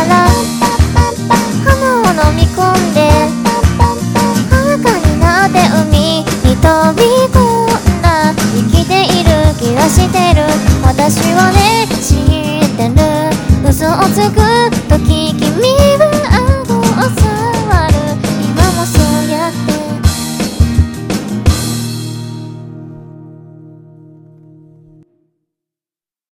から花を飲み込んで裸になって海に飛び込んだ。生きている気がしてる。私はね知ってる。嘘をつく